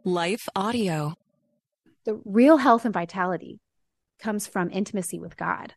Life Audio. The real health and vitality comes from intimacy with God,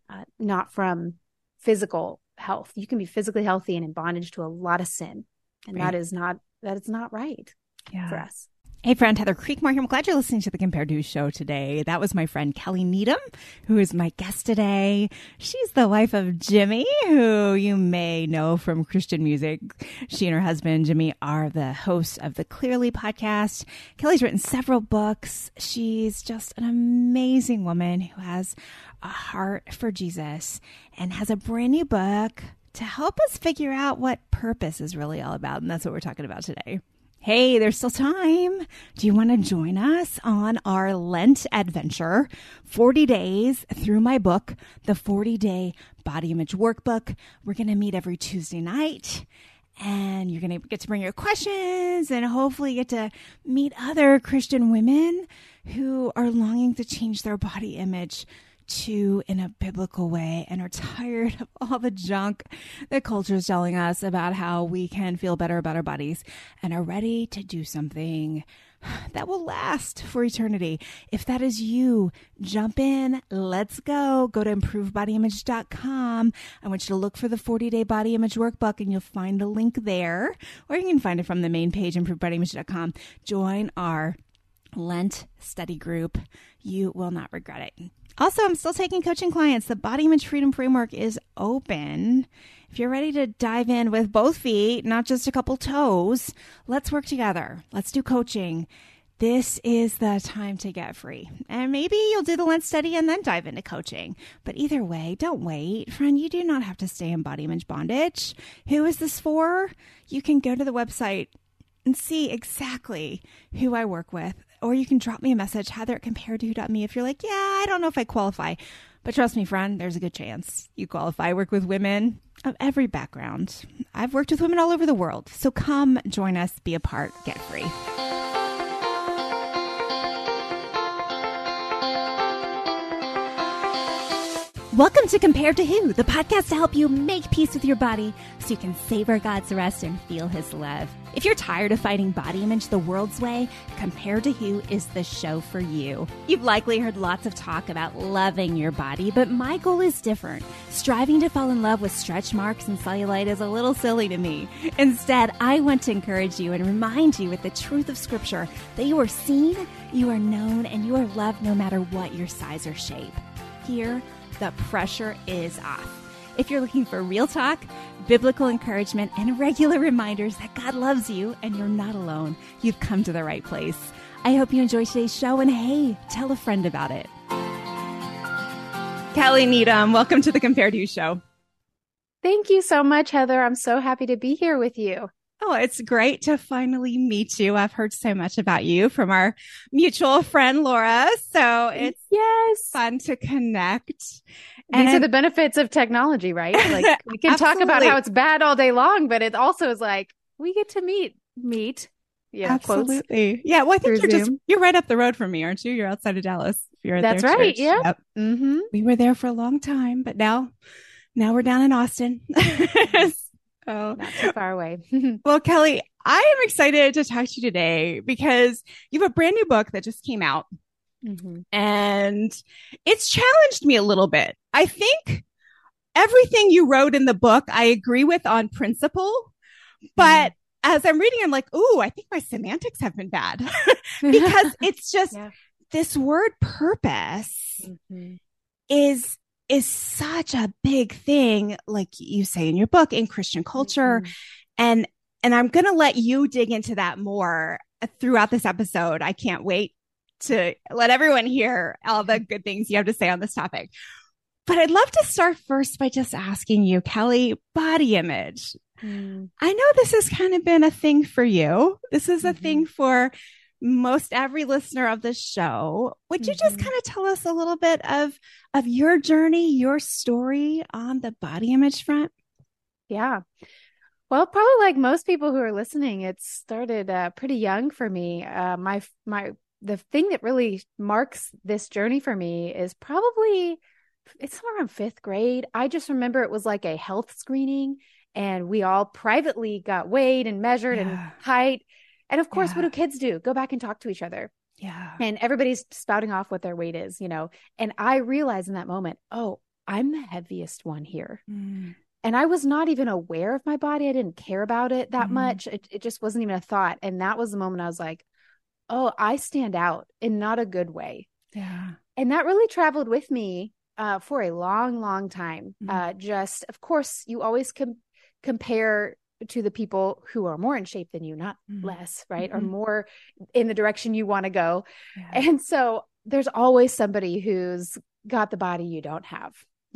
not from physical health. You can be physically healthy and in bondage to a lot of sin, and that is not right for us. Hey friend, Heather Creekmore here. I'm glad you're listening to the Compared To show today. That was my friend Kelly Needham, who is my guest today. She's the wife of Jimmy, who you may know from Christian music. She and her husband, Jimmy, are the hosts of the Clearly podcast. Kelly's written several books. She's just an amazing woman who has a heart for Jesus and has a brand new book to help us figure out what purpose is really all about. And that's what we're talking about today. Hey, there's still time. Do you want to join us on our Lent adventure? 40 days through my book, the 40-Day Body Image Workbook. We're going to meet every Tuesday night, and you're going to get to bring your questions and hopefully get to meet other Christian women who are longing to change their body image to in a biblical way and are tired of all the junk that culture is telling us about how we can feel better about our bodies and are ready to do something that will last for eternity. If that is you, jump in. Let's go. Go to improvebodyimage.com. I want you to look for the 40-Day Body Image Workbook and you'll find the link there, or you can find it from the main page, improvebodyimage.com. Join our Lent study group. You will not regret it. Also, I'm still taking coaching clients. The Body Image Freedom Framework is open. If you're ready to dive in with both feet, not just a couple toes, let's work together. Let's do coaching. This is the time to get free. And maybe you'll do the Lent study and then dive into coaching. But either way, don't wait. Friend, you do not have to stay in body image bondage. Who is this for? You can go to the website and see exactly who I work with. Or you can drop me a message, heather@comparedto.me, if you're like, yeah, I don't know if I qualify. But trust me, friend, there's a good chance you qualify. I work with women of every background. I've worked with women all over the world. So come join us, be a part, get free. Welcome to Compared to Who, the podcast to help you make peace with your body so you can savor God's rest and feel His love. If you're tired of fighting body image the world's way, Compared to Who is the show for you. You've likely heard lots of talk about loving your body, but my goal is different. Striving to fall in love with stretch marks and cellulite is a little silly to me. Instead, I want to encourage you and remind you with the truth of Scripture that you are seen, you are known, and you are loved no matter what your size or shape. Here, the pressure is off. If you're looking for real talk, biblical encouragement, and regular reminders that God loves you and you're not alone, you've come to the right place. I hope you enjoy today's show, and hey, tell a friend about it. Kelly Needham, welcome to the Compared To show. Thank you so much, Heather. I'm so happy to be here with you. Oh, it's great to finally meet you. I've heard so much about you from our mutual friend, Laura. So it's fun to connect. These are the benefits of technology, right? Like we can talk about how it's bad all day long, but it also is like we get to meet. Yeah, absolutely. Quotes. Yeah. Well, I think you're right up the road from me, aren't you? You're outside of Dallas. That's right. Church. Yeah. Yep. Mm-hmm. We were there for a long time, but now we're down in Austin. Oh, not too far away. Well, Kelly, I am excited to talk to you today because you have a brand new book that just came out. Mm-hmm. And it's challenged me a little bit. I think everything you wrote in the book, I agree with on principle. But as I'm reading, I'm like, ooh, I think my semantics have been bad because it's just this word purpose is such a big thing, like you say in your book, in Christian culture. And I'm going to let you dig into that more throughout this episode. I can't wait to let everyone hear all the good things you have to say on this topic. But I'd love to start first by just asking you, Kelly, body image. I know this has kind of been a thing for you. This is a thing for most every listener of this show. Would you just kind of tell us a little bit of your journey, your story on the body image front? Yeah. Well, probably like most people who are listening, it started pretty young for me. The thing that really marks this journey for me is probably it's somewhere around fifth grade. I just remember it was like a health screening, and we all privately got weighed and measured and height. And of course, what Yeah. do kids do? Go back and talk to each other. Yeah. And everybody's spouting off what their weight is, And I realized in that moment, oh, I'm the heaviest one here. Mm. And I was not even aware of my body. I didn't care about it that Mhm. much. It just wasn't even a thought. And that was the moment I was like, oh, I stand out in not a good way. Yeah. And that really traveled with me for a long, long time. Mhm. Just, of course, you always compare to the people who are more in shape than you, not Mhm. less, right? Or Mhm. more in the direction you want to go. Yeah. And so there's always somebody who's got the body you don't have,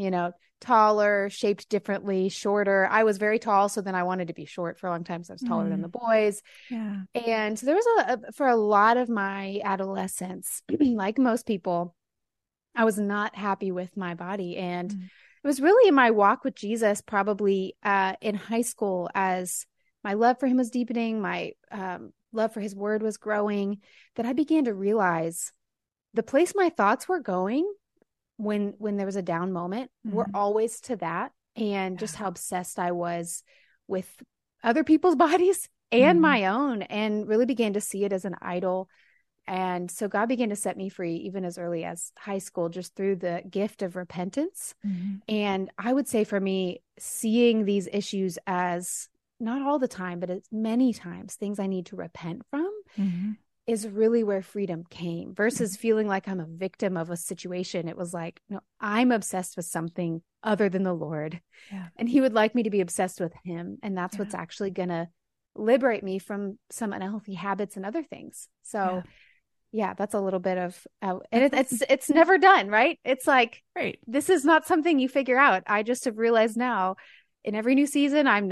taller, shaped differently, shorter. I was very tall, so then I wanted to be short for a long time, so I was taller than the boys. Yeah. And so there was for a lot of my adolescence, like most people, I was not happy with my body. And it was really in my walk with Jesus, probably in high school, as my love for him was deepening, my love for his word was growing, that I began to realize the place my thoughts were going when there was a down moment were always to that, and just how obsessed I was with other people's bodies and my own, and really began to see it as an idol. And so God began to set me free even as early as high school, just through the gift of repentance. And I would say for me, seeing these issues as not all the time, but as many times things I need to repent from is really where freedom came, versus feeling like I'm a victim of a situation. It was like, no, I'm obsessed with something other than the Lord. Yeah. And he would like me to be obsessed with him. And that's what's actually going to liberate me from some unhealthy habits and other things. So yeah, that's a little bit of, and it's never done, right? It's like, Right. This is not something you figure out. I just have realized now in every new season, I'm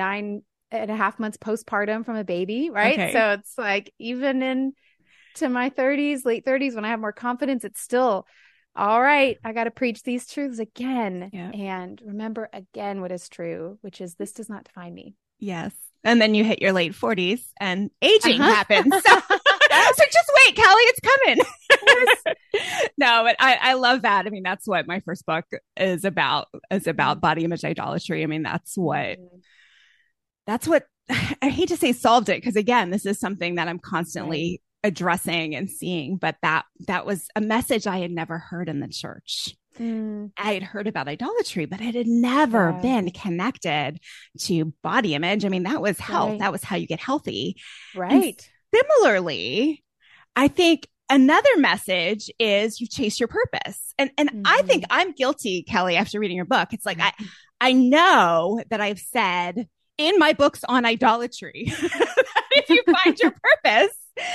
9.5 months postpartum from a baby, right? Okay. So it's like, even in to my 30s, late 30s, when I have more confidence, it's still, all right, I got to preach these truths again and remember again what is true, which is this does not define me. Yes. And then you hit your late 40s and aging happens. So just wait, Callie, it's coming. No, but I love that. I mean, that's what my first book is about body image idolatry. I mean, that's what I hate to say solved it, because again, this is something that I'm constantly addressing and seeing, but that was a message I had never heard in the church. I had heard about idolatry, but it had never been connected to body image. I mean, that was health. That was how you get healthy. Right. And similarly, I think another message is you chase your purpose. And I think I'm guilty, Kelly, after reading your book. It's like, I know that I've said in my books on idolatry, that if you find your purpose,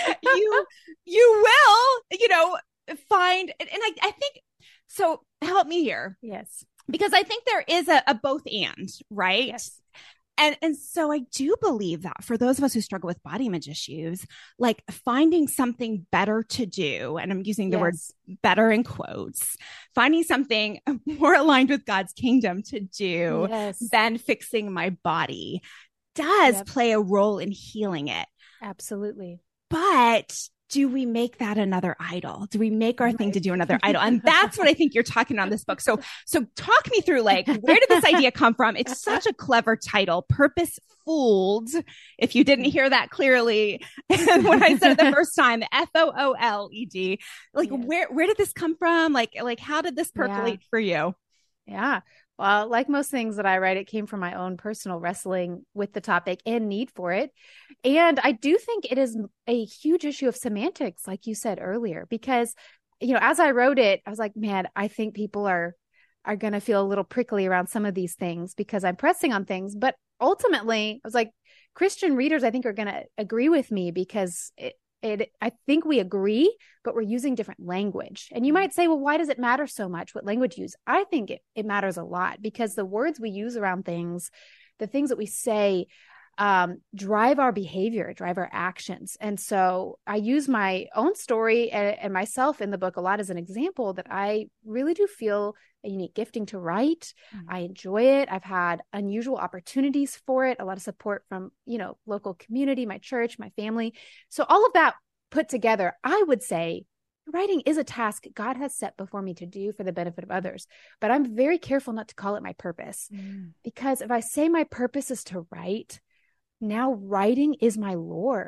you will, find, and I think, so help me here. Yes. Because I think there is a both and, right? Yes. And so I do believe that for those of us who struggle with body image issues, like finding something better to do, and I'm using the word better in quotes, finding something more aligned with God's kingdom to do than fixing my body does play a role in healing it. Absolutely. But do we make that another idol? Do we make our thing to do another idol? And that's what I think you're talking on this book. So talk me through, like, where did this idea come from? It's such a clever title, Purpose Fooled. If you didn't hear that clearly when I said it the first time, FOOLED, like, where did this come from? Like how did this percolate for you? Yeah. Well, like most things that I write, it came from my own personal wrestling with the topic and need for it. And I do think it is a huge issue of semantics, like you said earlier, because, as I wrote it, I was like, man, I think people are going to feel a little prickly around some of these things because I'm pressing on things. But ultimately, I was like, Christian readers, I think, are going to agree with me, because I think we agree, but we're using different language. And you might say, well, why does it matter so much what language you use? I think it matters a lot, because the words we use around things, the things that we say, drive our behavior, drive our actions. And so I use my own story and myself in the book a lot as an example that I really do feel a unique gifting to write. I enjoy it. I've had unusual opportunities for it, a lot of support from, local community, my church, my family. So all of that put together, I would say writing is a task God has set before me to do for the benefit of others. But I'm very careful not to call it my purpose, because if I say my purpose is to write, now writing is my Lord.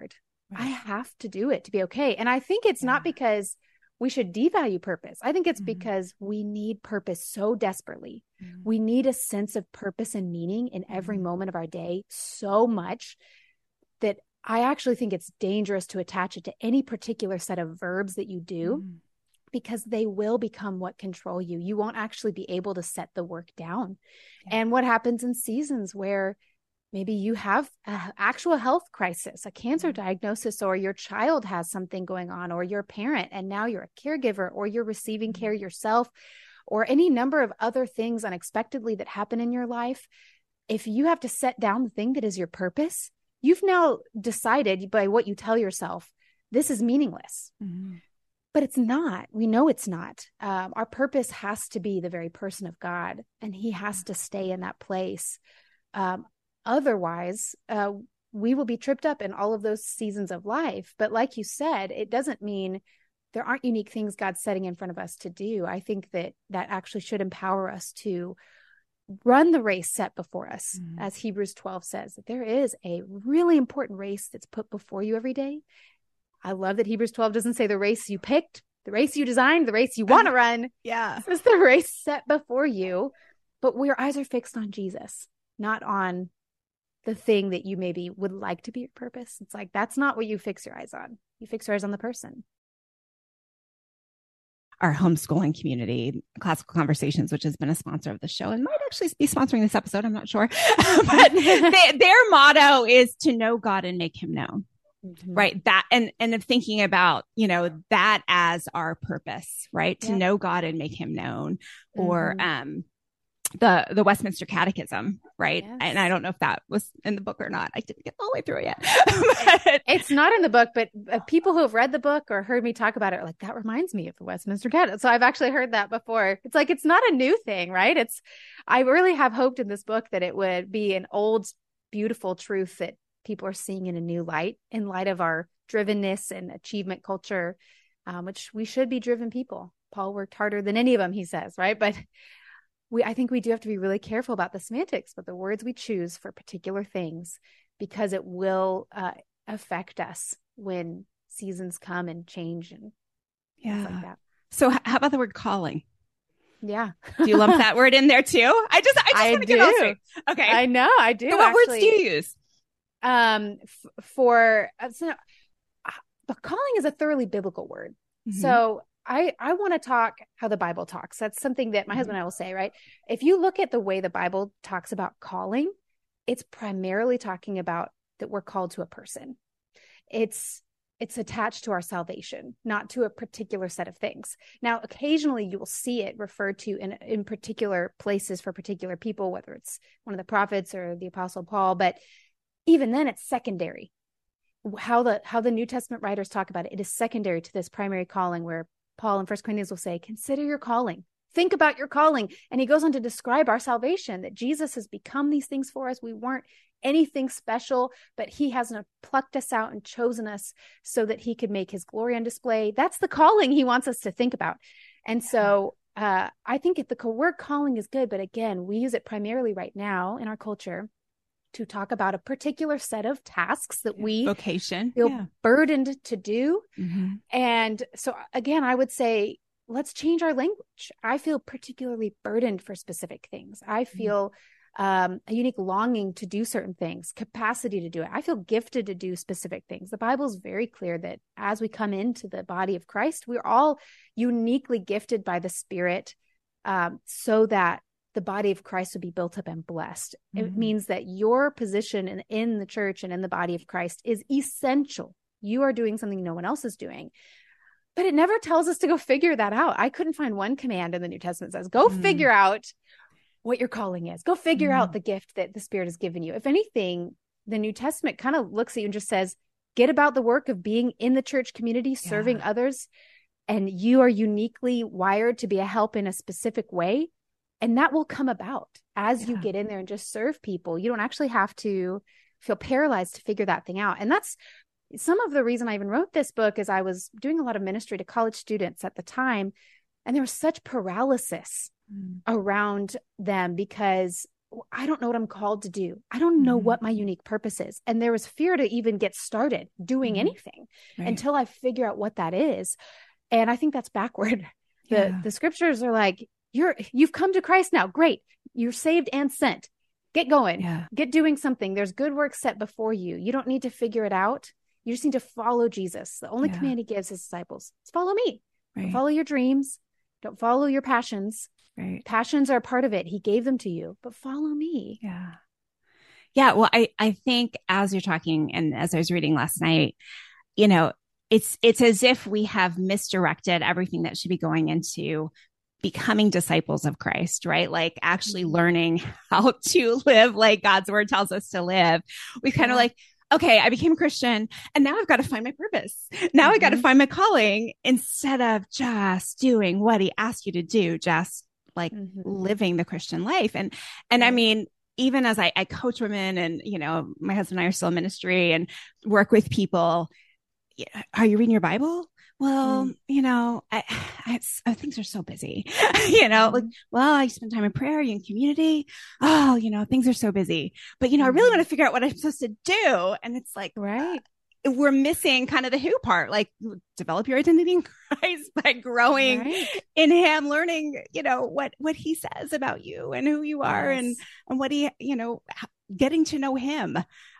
I have to do it to be okay. And I think it's not because we should devalue purpose. I think it's because we need purpose so desperately. We need a sense of purpose and meaning in every moment of our day so much that I actually think it's dangerous to attach it to any particular set of verbs that you do, because they will become what control you. You won't actually be able to set the work down. And what happens in seasons where maybe you have an actual health crisis, a cancer diagnosis, or your child has something going on, or you're a parent and now you're a caregiver, or you're receiving care yourself, or any number of other things unexpectedly that happen in your life. If you have to set down the thing that is your purpose, you've now decided by what you tell yourself, this is meaningless. But it's not. We know it's not. Our purpose has to be the very person of God, and he has to stay in that place. Otherwise, we will be tripped up in all of those seasons of life. But like you said, it doesn't mean there aren't unique things God's setting in front of us to do. I think that actually should empower us to run the race set before us. As Hebrews 12 says, that there is a really important race that's put before you every day. I love that Hebrews 12 doesn't say the race you picked, the race you designed, the race you want to run. It says the race set before you, but your eyes are fixed on Jesus, not on the thing that you maybe would like to be your purpose. It's like, that's not what you fix your eyes on. You fix your eyes on the person. Our homeschooling community, Classical Conversations, which has been a sponsor of the show and might actually be sponsoring this episode, I'm not sure. But their motto is to know God and make him known. Right. That and of thinking about, that as our purpose, right? To know God and make him known, or the Westminster Catechism, right? Yes. And I don't know if that was in the book or not. I didn't get all the way through it yet. But it's not in the book, but people who have read the book or heard me talk about it are like, that reminds me of the Westminster Catechism. So I've actually heard that before. It's like, it's not a new thing, right? I really have hoped in this book that it would be an old, beautiful truth that people are seeing in a new light, in light of our drivenness and achievement culture, which we should be driven people. Paul worked harder than any of them, he says, right? But I think we do have to be really careful about the semantics, but the words we choose for particular things, because it will affect us when seasons come and change and things like that. So how about the word calling? Yeah. Do you lump that word in there too? I just want to get all straight. Okay. I know, I do. So what words do you use? But calling is a thoroughly biblical word. So I want to talk how the Bible talks. That's something that my husband and I will say, right? If you look at the way the Bible talks about calling, it's primarily talking about that we're called to a person. It's attached to our salvation, not to a particular set of things. Now, occasionally you will see it referred to in particular places for particular people, whether it's one of the prophets or the Apostle Paul, but even then it's secondary. How the New Testament writers talk about it, it is secondary to this primary calling, where Paul in 1 Corinthians will say, consider your calling, think about your calling. And he goes on to describe our salvation, that Jesus has become these things for us. We weren't anything special, but he has plucked us out and chosen us so that he could make his glory on display. That's the calling he wants us to think about. And so I think the word calling is good, but again, we use it primarily right now in our culture to talk about a particular set of tasks that we feel burdened to do. And so again, I would say, let's change our language. I feel particularly burdened for specific things. I feel a unique longing to do certain things, capacity to do it. I feel gifted to do specific things. The Bible is very clear that as we come into the body of Christ, we're all uniquely gifted by the Spirit, so that the body of Christ would be built up and blessed. It means that your position in the church and in the body of Christ is essential. You are doing something no one else is doing. But it never tells us to go figure that out. I couldn't find one command in the New Testament that says, go figure out what your calling is. Go figure out the gift that the Spirit has given you. If anything, the New Testament kind of looks at you and just says, get about the work of being in the church community, serving others. And you are uniquely wired to be a help in a specific way. And that will come about as you get in there and just serve people. You don't actually have to feel paralyzed to figure that thing out. And that's some of the reason I even wrote this book, is I was doing a lot of ministry to college students at the time. And there was such paralysis around them because I don't know what I'm called to do. I don't know what my unique purpose is. And there was fear to even get started doing anything until I figure out what that is. And I think that's backward. The scriptures are like, you've come to Christ now. Great. You're saved and sent. Get going. Get doing something. There's good work set before you. You don't need to figure it out. You just need to follow Jesus. The only command he gives his disciples is follow me. Don't follow your dreams. Don't follow your passions. Passions are part of it. He gave them to you, but follow me. Yeah. Well, I think as you're talking and as I was reading last night, you know, it's as if we have misdirected everything that should be going into becoming disciples of Christ, right? Like actually learning how to live like God's word tells us to live. We kind of like, okay, I became a Christian and now I've got to find my purpose. Now I got to find my calling instead of just doing what he asked you to do, just like living the Christian life. And I mean, even as I coach women and, you know, my husband and I are still in ministry and work with people, are you reading your Bible? Well, you know, things are so busy, you know, like, well, I spend time in prayer, in community. Oh, you know, things are so busy, but you know, I really want to figure out what I'm supposed to do. And it's like, we're missing kind of the who part, like develop your identity in Christ by growing in him, learning, you know, what he says about you and who you are and what he, you know, getting to know him.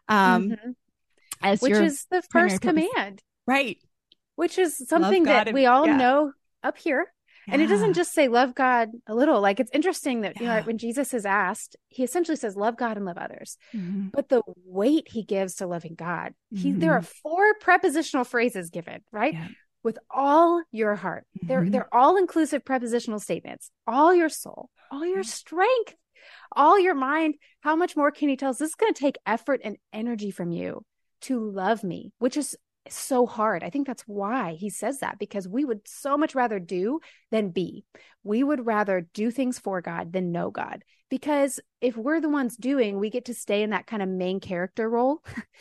Which is the first command. Right. Which is something that we all know up here. And it doesn't just say love God a little. Like it's interesting that, you know, when Jesus is asked, he essentially says, love God and love others. But the weight he gives to loving God, there are 4 prepositional phrases given, right? With all your heart. They're all inclusive prepositional statements. All your soul, all your strength, all your mind. How much more can he tell us? This is going to take effort and energy from you to love me, which is so hard. I think that's why he says that, because we would so much rather do than be. We would rather do things for God than know God, because if we're the ones doing, we get to stay in that kind of main character role.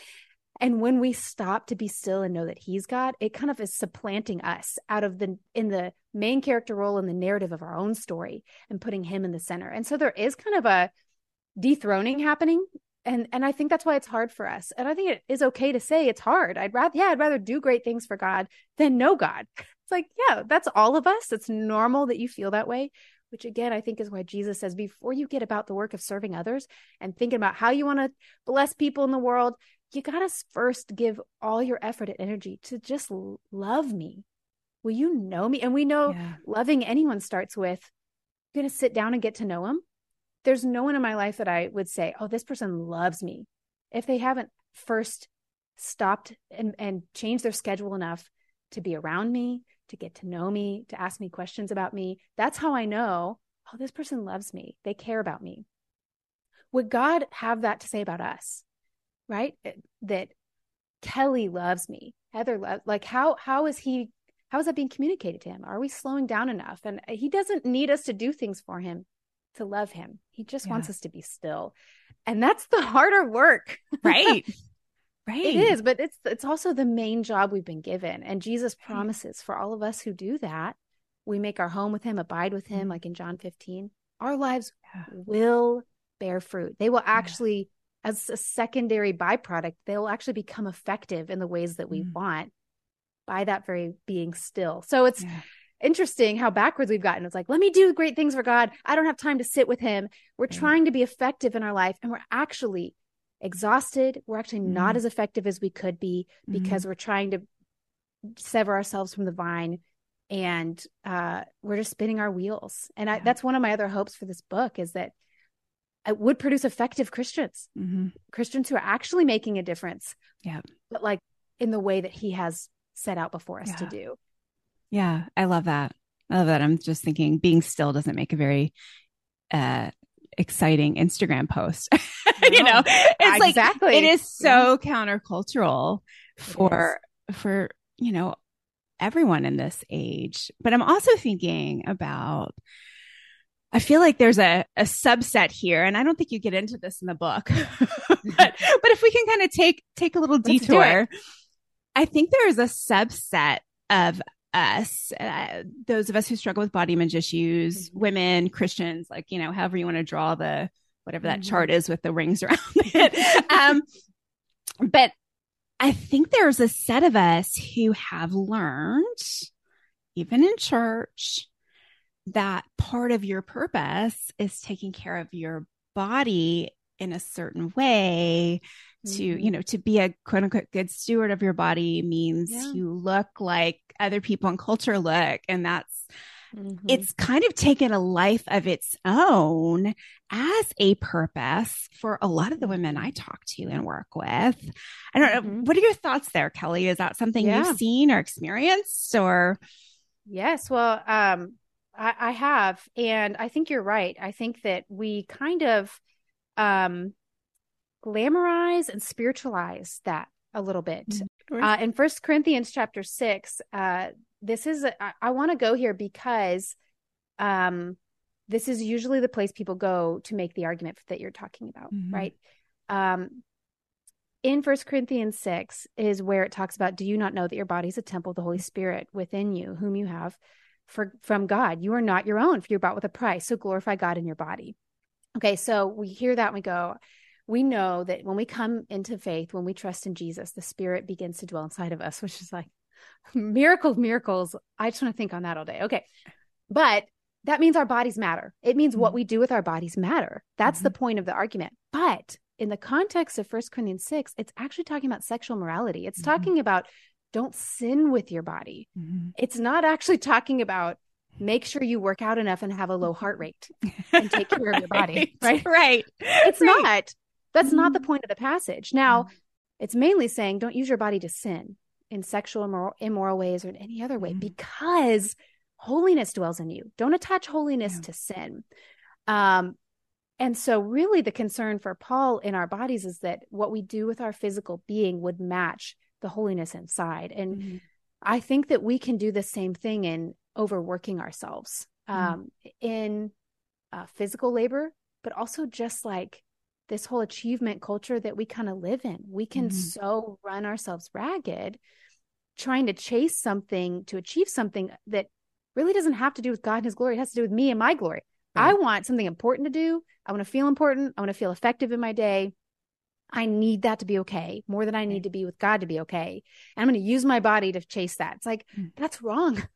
And when we stop to be still and know that he's God, it kind of is supplanting us out of in the main character role in the narrative of our own story and putting him in the center. And so there is kind of a dethroning happening. And I think that's why it's hard for us. And I think it is okay to say it's hard. I'd rather do great things for God than know God. It's like, yeah, that's all of us. It's normal that you feel that way, which again, I think is why Jesus says, before you get about the work of serving others and thinking about how you want to bless people in the world, you got to first give all your effort and energy to just love me. Will you know me? And we know loving anyone starts with, you're going to sit down and get to know him. There's no one in my life that I would say, oh, this person loves me, if they haven't first stopped and changed their schedule enough to be around me, to get to know me, to ask me questions about me. That's how I know, oh, this person loves me. They care about me. Would God have that to say about us, right? That Kelly loves me, Heather loves, like how is that being communicated to him? Are we slowing down enough? And he doesn't need us to do things for him to love him. He just wants us to be still. And that's the harder work. Right. It is, but it's also the main job we've been given. And Jesus promises for all of us who do that, we make our home with him, abide with him, like in John 15, our lives will bear fruit. They will actually, as a secondary byproduct, they will actually become effective in the ways that we want by that very being still. So it's interesting how backwards we've gotten. It's like, let me do great things for God. I don't have time to sit with him. We're trying to be effective in our life, and we're actually exhausted. We're actually not as effective as we could be because we're trying to sever ourselves from the vine, and we're just spinning our wheels. And that's one of my other hopes for this book, is that it would produce effective Christians, Christians who are actually making a difference, but like in the way that he has set out before us to do. Yeah, I love that. I'm just thinking being still doesn't make a very exciting Instagram post. You know, it's exactly. Like, it is so countercultural for, you know, everyone in this age. But I'm also thinking about, I feel like there's a subset here, and I don't think you get into this in the book, but if we can kind of take a little detour, I think there is a subset of us, those of us who struggle with body image issues, women, Christians, like, you know, however you want to draw the whatever that chart is with the rings around it. But I think there's a set of us who have learned, even in church, that part of your purpose is taking care of your body in a certain way. To be a quote unquote good steward of your body means you look like other people in culture look. And that's, it's kind of taken a life of its own as a purpose for a lot of the women I talk to and work with. I don't know. What are your thoughts there, Kelly? Is that something you've seen or experienced or? Yes. Well, I have, and I think you're right. I think that we kind of, glamorize and spiritualize that a little bit. In 1 Corinthians chapter 6, this is, I want to go here because this is usually the place people go to make the argument that you're talking about, right? In 1 Corinthians 6 is where it talks about, do you not know that your body is a temple of the Holy Spirit within you, whom you have from God? You are not your own, for you're bought with a price. So glorify God in your body. Okay, so we hear that and we go, we know that when we come into faith, when we trust in Jesus, the Spirit begins to dwell inside of us, which is like miracle of miracles. I just want to think on that all day. Okay. But that means our bodies matter. It means what we do with our bodies matter. That's the point of the argument. But in the context of 1 Corinthians 6, it's actually talking about sexual morality. It's talking about don't sin with your body. It's not actually talking about make sure you work out enough and have a low heart rate and take care of your body. Right. It's not. That's not the point of the passage. Now, it's mainly saying don't use your body to sin in sexual immoral ways or in any other way because holiness dwells in you. Don't attach holiness to sin. And so really the concern for Paul in our bodies is that what we do with our physical being would match the holiness inside. And I think that we can do the same thing in overworking ourselves in physical labor, but also just like this whole achievement culture that we kind of live in. We can so run ourselves ragged trying to chase something, to achieve something that really doesn't have to do with God and his glory. It has to do with me and my glory. I want something important to do. I want to feel important. I want to feel effective in my day. I need that to be okay more than I need to be with God to be okay. And I'm going to use my body to chase that. It's like, that's wrong.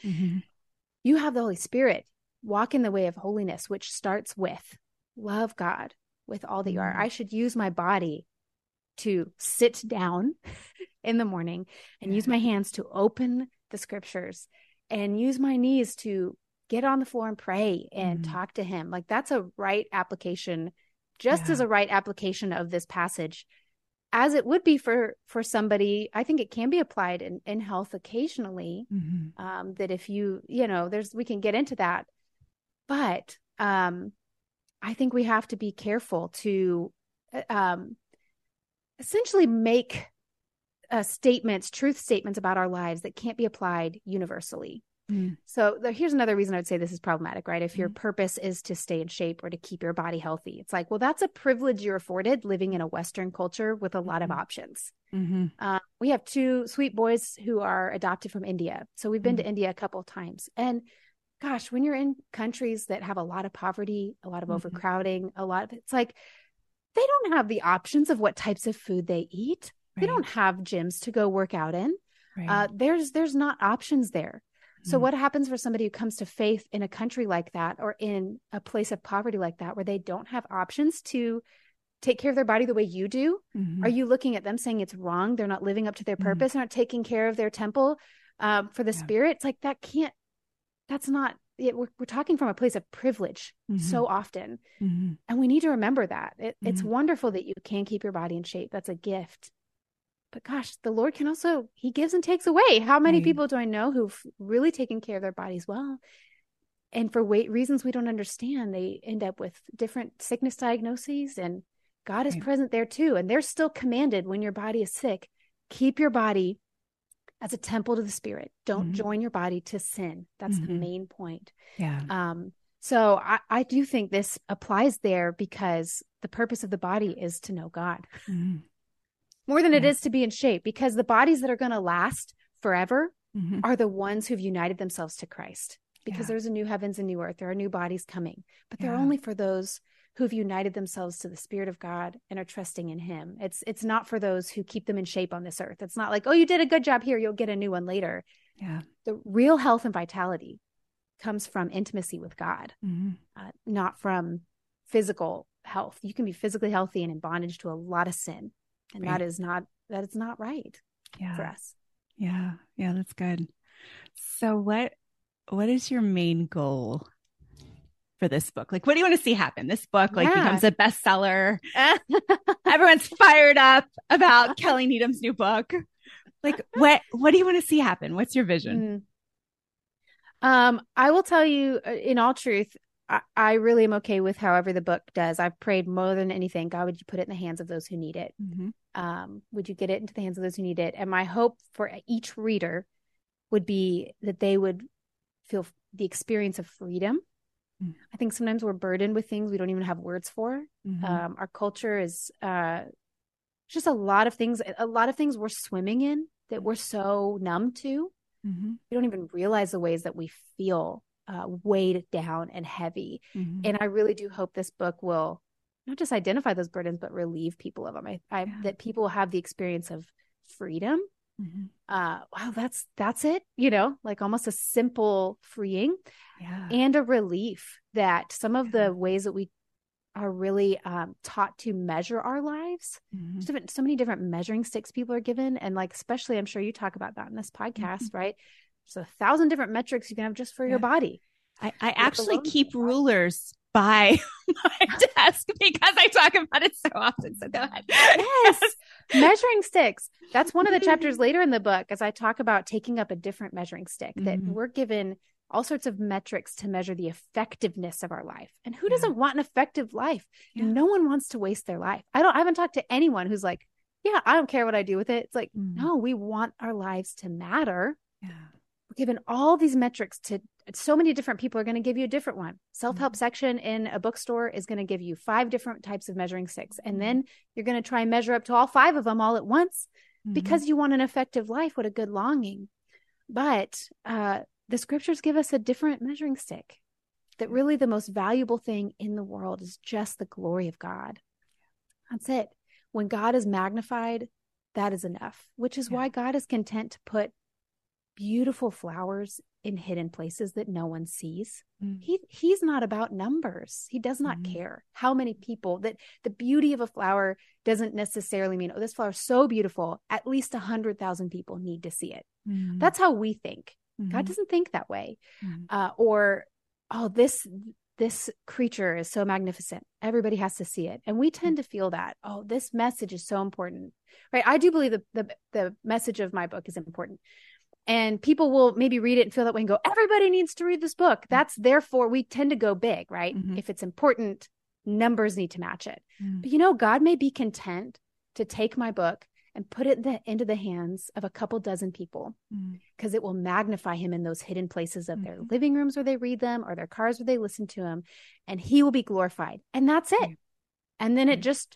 You have the Holy Spirit. Walk in the way of holiness, which starts with love God with all that you are. I should use my body to sit down in the morning and use my hands to open the scriptures and use my knees to get on the floor and pray and talk to him. Like that's a right application, just as a right application of this passage as it would be for somebody. I think it can be applied in health occasionally. That if we can get into that, but I think we have to be careful to essentially make truth statements about our lives that can't be applied universally. So here's another reason I would say this is problematic, right? If your purpose is to stay in shape or to keep your body healthy, it's like, well, that's a privilege you're afforded living in a Western culture with a lot of options. We have two sweet boys who are adopted from India. So we've been to India a couple of times. And gosh, when you're in countries that have a lot of poverty, a lot of overcrowding, it's like, they don't have the options of what types of food they eat. They don't have gyms to go work out in. There's not options there. So what happens for somebody who comes to faith in a country like that, or in a place of poverty like that, where they don't have options to take care of their body the way you do? Are you looking at them saying it's wrong? They're not living up to their purpose. They're not taking care of their temple for the Spirit. It's like, that's not it. We're talking from a place of privilege so often. And we need to remember that. It's wonderful that you can keep your body in shape. That's a gift. But gosh, the Lord can also, he gives and takes away. How many people do I know who've really taken care of their bodies well? And for reasons we don't understand, they end up with different sickness diagnoses, and God is present there too. And they're still commanded when your body is sick, keep your body as a temple to the Spirit. Don't join your body to sin. That's the main point. So I do think this applies there because the purpose of the body is to know God. More than it is to be in shape, because the bodies that are going to last forever are the ones who've united themselves to Christ, because there's a new heavens and new earth. There are new bodies coming, but they're only for those who've united themselves to the Spirit of God and are trusting in him. It's not for those who keep them in shape on this earth. It's not like, oh, you did a good job here, you'll get a new one later. Yeah. The real health and vitality comes from intimacy with God, not from physical health. You can be physically healthy and in bondage to a lot of sin. And that is not right for us. Yeah. Yeah. That's good. So what is your main goal for this book? Like, what do you want to see happen? This book becomes a bestseller. Everyone's fired up about Kelly Needham's new book. Like, what do you want to see happen? What's your vision? I will tell you in all truth, I really am okay with however the book does. I've prayed more than anything, God, would you put it in the hands of those who need it? Would you get it into the hands of those who need it? And my hope for each reader would be that they would feel the experience of freedom. I think sometimes we're burdened with things we don't even have words for. Our culture is just a lot of things we're swimming in that we're so numb to. We don't even realize the ways that we feel weighed down and heavy. And I really do hope this book will not just identify those burdens, but relieve people of them. That people will have the experience of freedom. Wow, that's it, like almost a simple freeing and a relief that some of the ways that we are really taught to measure our lives. So many different measuring sticks people are given. And like, especially, I'm sure you talk about that in this podcast, right? There's 1,000 different metrics you can have just for your body. I actually keep rulers by my desk because I talk about it so often. So go ahead. Yes. Measuring sticks. That's one of the chapters later in the book, as I talk about taking up a different measuring stick, that we're given all sorts of metrics to measure the effectiveness of our life. And who doesn't want an effective life? No one wants to waste their life. I haven't talked to anyone who's like, yeah, I don't care what I do with it. It's like, no, we want our lives to matter. We're given all these metrics to so many different people are going to give you a different one. Self-help section in a bookstore is going to give you 5 different types of measuring sticks. And then you're going to try and measure up to all 5 of them all at once because you want an effective life. What a good longing. But the scriptures give us a different measuring stick, that really the most valuable thing in the world is just the glory of God. That's it. When God is magnified, that is enough, which is why God is content to put beautiful flowers in hidden places that no one sees. He's not about numbers. He does not care how many people. That the beauty of a flower doesn't necessarily mean, oh, this flower is so beautiful, at least 100,000 people need to see it. That's how we think. God doesn't think that way. Or, oh, this creature is so magnificent, everybody has to see it. And we tend to feel that, oh, this message is so important, right? I do believe the message of my book is important. And people will maybe read it and feel that way and go, everybody needs to read this book. That's therefore we tend to go big, right? If it's important, numbers need to match it. But God may be content to take my book and put it into the hands of a couple dozen people because it will magnify him in those hidden places of their living rooms where they read them or their cars where they listen to him, and he will be glorified. And that's it. And then it just,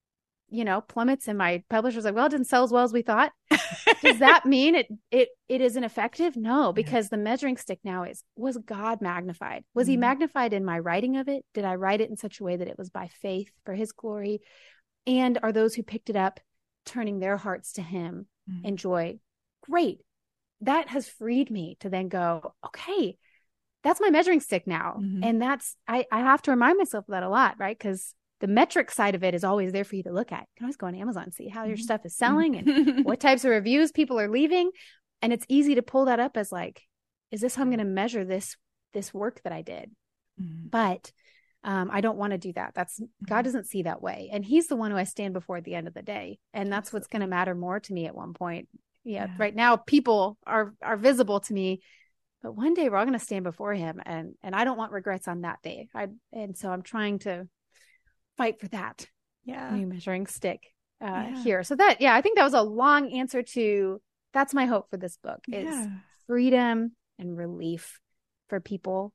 plummets, and my publisher's like, well, it didn't sell as well as we thought. Does that mean it isn't effective? No, because the measuring stick now was God magnified? Was he magnified in my writing of it? Did I write it in such a way that it was by faith for his glory? And are those who picked it up turning their hearts to him in joy? Great. That has freed me to then go, okay, that's my measuring stick now. And that's, I have to remind myself of that a lot, right? Because the metric side of it is always there for you to look at. You can always go on Amazon and see how your stuff is selling and what types of reviews people are leaving. And it's easy to pull that up as like, is this how I'm going to measure this work that I did? But I don't want to do that. God doesn't see that way. And he's the one who I stand before at the end of the day. And that's what's going to matter more to me at one point. Right now people are visible to me, but one day we're all going to stand before him. And I don't want regrets on that day. And so I'm trying to fight for that new measuring stick here. So that, I think that was a long answer to, that's my hope for this book is freedom and relief for people.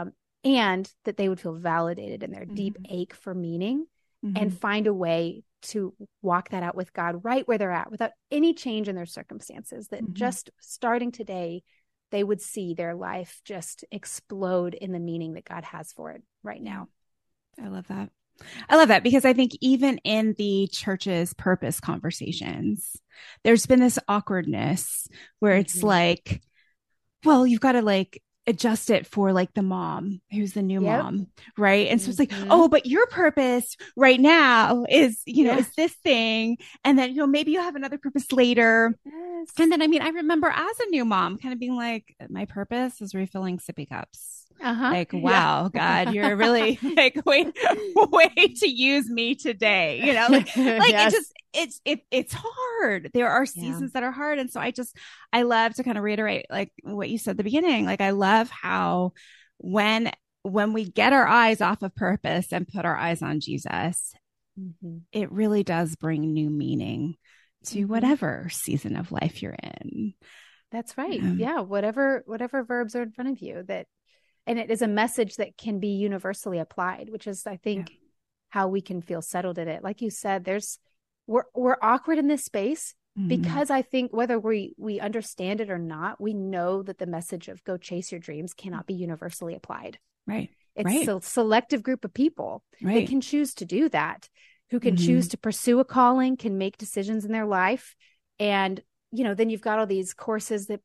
And that they would feel validated in their deep ache for meaning and find a way to walk that out with God right where they're at without any change in their circumstances, that just starting today, they would see their life just explode in the meaning that God has for it right now. I love that. I love that because I think even in the church's purpose conversations, there's been this awkwardness where it's Mm-hmm. like, well, you've got to like adjust it for like the mom who's the new Yep. mom, right? And so it's like, Mm-hmm. oh, but your purpose right now is, Yeah. is this thing. And then, maybe you'll have another purpose later. And Yes. then, I mean, I remember as a new mom kind of being like, my purpose is refilling sippy cups. Uh-huh. Like, Yeah. wow, God, you're really like, way to use me today. Like it Yes. just, it's hard. There are Yeah. seasons that are hard. And so I love to kind of reiterate like what you said at the beginning. Like, I love how when, we get our eyes off of purpose and put our eyes on Jesus, Mm-hmm. it really does bring new meaning to Mm-hmm. whatever season of life you're in. That's right. Um, Yeah. Whatever verbs are in front of you that, and it is a message that can be universally applied, which is, I yeah. think, how we can feel settled in it. Like you said, we're awkward in this space Mhm. because I think whether we understand it or not, we know that the message of go chase your dreams cannot be universally applied. Right. It's Right. a selective group of people that Right. can choose to do that, who can choose Mhm. to pursue a calling, can make decisions in their life. And, then you've got all these courses that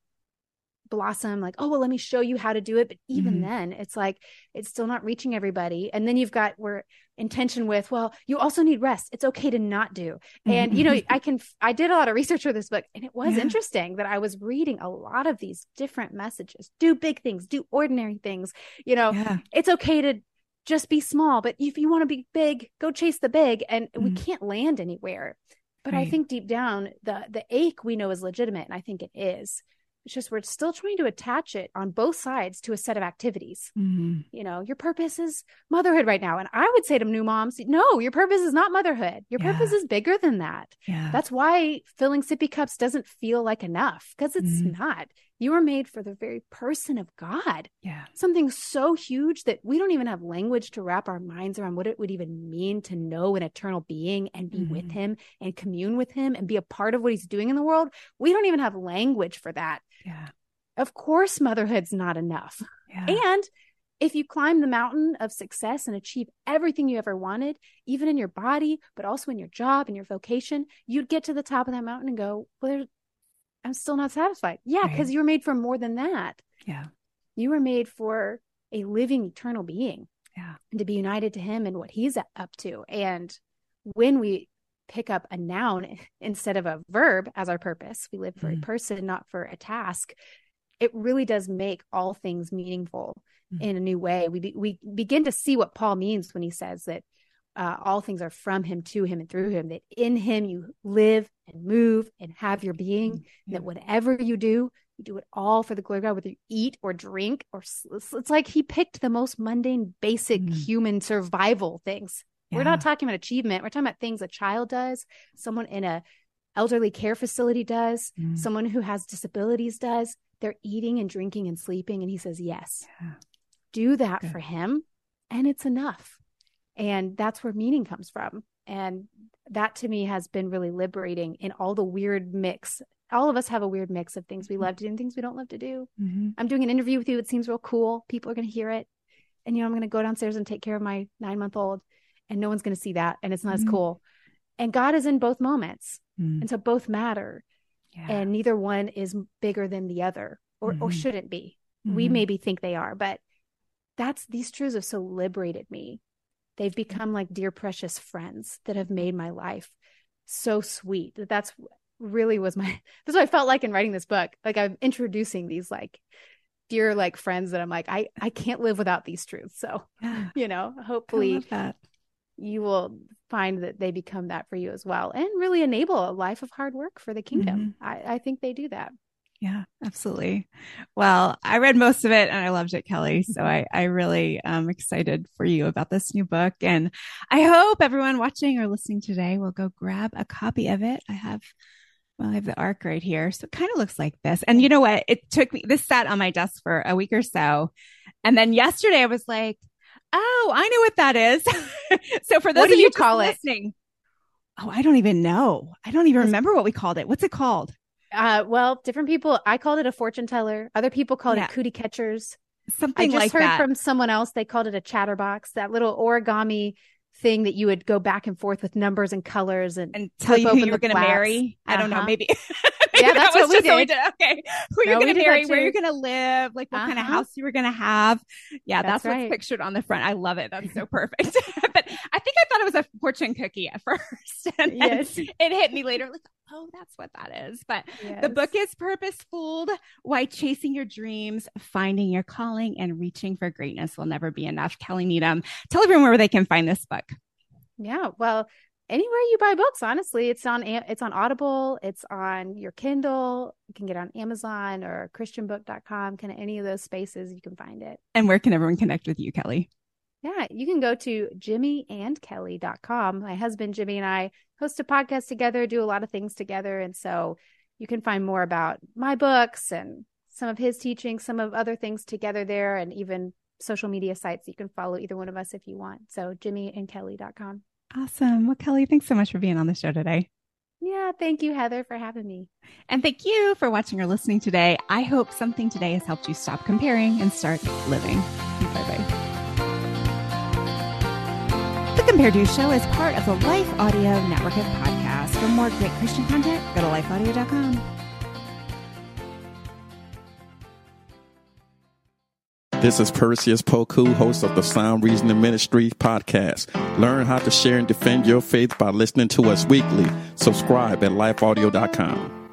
blossom like, oh, well, let me show you how to do it. But even Mhm. then, it's like, it's still not reaching everybody. And then we're in tension with, well, you also need rest. It's okay to not do. And, Mhm. I did a lot of research for this book, and it was Yeah. interesting that I was reading a lot of these different messages. Do big things, do ordinary things. You know, Yeah. it's okay to just be small, but if you want to be big, go chase the big. And we Mm. can't land anywhere. But I Right. think deep down, the ache we know is legitimate. And I think it is. It's just we're still trying to attach it on both sides to a set of activities. Mhm. Your purpose is motherhood right now. And I would say to new moms, no, your purpose is not motherhood. Your purpose Yeah. is bigger than that. Yeah. That's why filling sippy cups doesn't feel like enough, because it's Mhm. not. You were made for the very person of God. Yeah. Something so huge that we don't even have language to wrap our minds around what it would even mean to know an eternal being and be with Mhm. him and commune with him and be a part of what he's doing in the world. We don't even have language for that. Yeah. Of course, motherhood's not enough. Yeah. And if you climb the mountain of success and achieve everything you ever wanted, even in your body, but also in your job and your vocation, you'd get to the top of that mountain and go, well, I'm still not satisfied. Yeah, because Right. you were made for more than that. Yeah. You were made for a living, eternal being. Yeah. And to be united to him and what he's up to. And when we pick up a noun instead of a verb as our purpose, we live for a person, not for a task. It really does make all things meaningful in a new way. We begin to see what Paul means when he says that all things are from him, to him, and through him, that in him you live and move and have your being, that whatever you do it all for the glory of God, whether you eat or drink, or it's like he picked the most mundane, basic human survival things. Yeah. We're not talking about achievement. We're talking about things a child does, someone in a elderly care facility does, someone who has disabilities does. They're eating and drinking and sleeping. And he says, yes, do that for him. And it's enough. And that's where meaning comes from. And that to me has been really liberating in all the weird mix. All of us have a weird mix of things we love to do and things we don't love to do. I'm doing an interview with you. It seems real cool. People are going to hear it. And, I'm going to go downstairs and take care of my 9-month-old, and no one's going to see that. And it's not as cool. And God is in both moments. And so both matter. Yeah. And neither one is bigger than the other, or shouldn't be. We maybe think they are, but these truths have so liberated me. They've become like dear, precious friends that have made my life so sweet. That's really was that's what I felt like in writing this book. Like I'm introducing these like dear, like friends that I'm like, I can't live without these truths. So, hopefully you will find that they become that for you as well, and really enable a life of hard work for the kingdom. I think they do that. Yeah, absolutely. Well, I read most of it and I loved it, Kelly. So I really am excited for you about this new book. And I hope everyone watching or listening today will go grab a copy of it. I have the arc right here. So it kind of looks like this. And you know what? This sat on my desk for a week or so. And then yesterday I was like, oh, I know what that is. So for those of you call listening, I don't even know. I don't even remember what we called it. What's it called? Well, different people, I called it a fortune teller. Other people called it cootie catchers. Something like that. I just heard from someone else, they called it a chatterbox, that little origami thing that you would go back and forth with numbers and colors and tell you who you were going to marry. I don't know. Maybe. Yeah, that's what we did. Okay. Who you're going to marry, where you're going to live, like what kind of house you were going to have. Yeah, that's what's pictured on the front. I love it. That's so perfect. But I think I thought it was a fortune cookie at first. And yes. It hit me later. Like, oh, that's what that is. But the book is Purposeful: Why Chasing Your Dreams, Finding Your Calling, and Reaching for Greatness Will Never Be Enough. Kelly Needham, tell everyone where they can find this book. Yeah, well, anywhere you buy books, honestly. It's on Audible, it's on your Kindle. You can get it on Amazon or christianbook.com. Kind of any of those spaces you can find it. And where can everyone connect with you, Kelly? Yeah, you can go to jimmyandkelly.com. My husband Jimmy and I host a podcast together, do a lot of things together, and so you can find more about my books and some of his teachings, some of other things together there, and even social media sites. You can follow either one of us if you want. So jimmyandkelly.com. Awesome. Well, Kelly, thanks so much for being on the show today. Yeah, thank you, Heather, for having me. And thank you for watching or listening today. I hope something today has helped you stop comparing and start living. Bye-bye. The Compared To Show is part of the Life Audio network of podcasts. For more great Christian content, go to lifeaudio.com. This is Perseus Poku, host of the Sound Reasoning Ministry podcast. Learn how to share and defend your faith by listening to us weekly. Subscribe at lifeaudio.com.